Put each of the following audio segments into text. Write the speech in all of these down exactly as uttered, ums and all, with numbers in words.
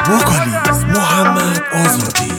وکالیست محمد آزادی.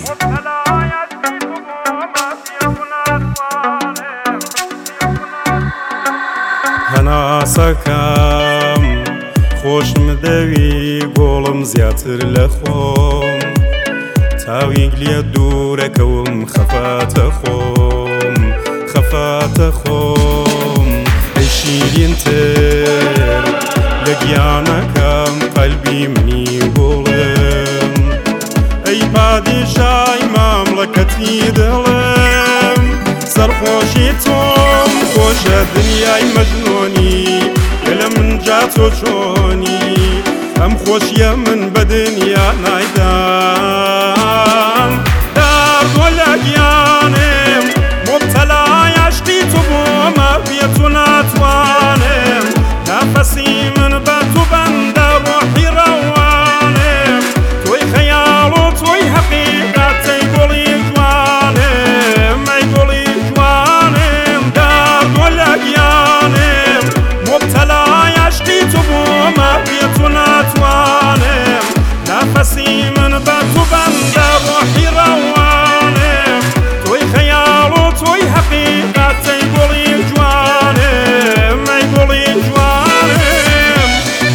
هەناسەکەم خۆشم دەوی گۆڵم زیاتر لە خۆم، تاویک لێ دوورەکەوم خەفاتە خۆم خەفاتە خۆم. ئەی شیرینتر لە گیانەکەم قەلبی منی گوڵم، ئەی پادیشای ماملەکەتی دڵم، سەرخۆشی تۆم خۆشە دنیای مەجنۆنی، لە من جا تۆ چۆنی، ئەم خۆشیە من بە دنیا نایدام. داڕۆ لە گیانم مبتەلای عەشقی تۆ بۆمە بێت و ناتوانم، نەفەسی من بە تو بەندە ڕۆحی ڕەوانم، تۆی خەیاڵ و تۆی حەقیقەت ئەی گوڵی جوانم ئەی گوڵی جوانم. داڕۆ لە گیانم مبتەلای عەشقی تۆ بۆمە بێت و ناتوانم، نەفەسی من بە تو بەندە ڕۆحی ڕەوانم، تۆی خەیاڵ و تۆی حەقیقەت ئەی گوڵی جوانم ئەی گوڵی جوانم.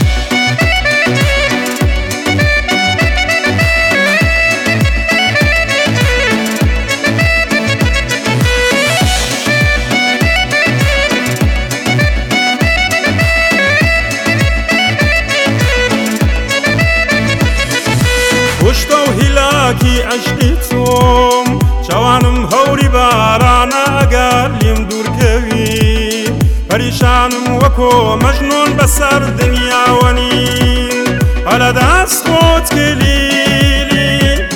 خوشتە و هیلاکی عەشقی تۆم، چاوانم هەوری بارانە ئەگەر لێم دوورکەوی، پەریشانم وەکۆ مەجنۆن بەسەر دنیاوەنین، هەلە دەست خۆت کلیلی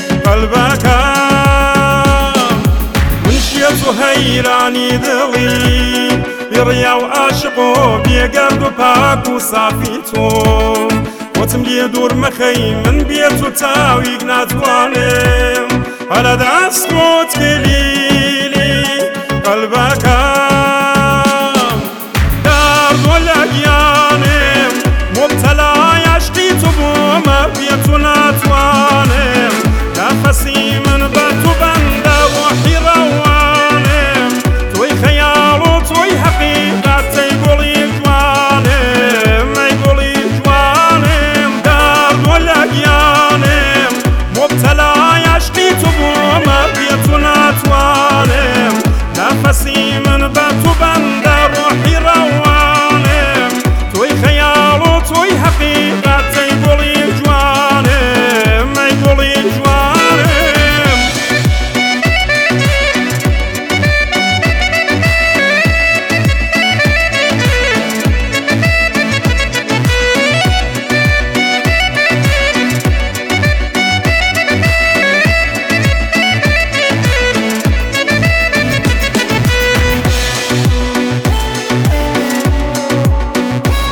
قەلبەکەم، من شێت و هەیرانی دڵی، بێڕیا و عاشق و بێگەرد و پاک و سافی تۆم، خۆتم لێ دوور مەخەی من بێت و تاویک ناتوانم، هەلە دەست خۆت کلیلی قەلبەکەم. داڕۆ لە گیانم مبتەلای عەشقی تۆ بۆمە بێت و ناتوانم، نەفەسی من بە تو بەندە ڕۆحی ڕەوانم، تۆی خەیاڵ و تۆی حەقیقەت ئەی گوڵی جوانم ئەی گوڵی جوانم. داڕۆ لە گیانم مبتەلای عەشقی تۆ بۆمە بێت و ناتوانم، نەفەسی من بە تو بەندە ڕۆحی ڕەوانم، تۆی خەیاڵ و تۆی حەقیقەت ئەی گوڵی جوانم ئەی گوڵی جوانم.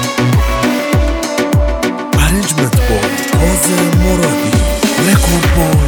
Arrangement by Koze Moradi. Record by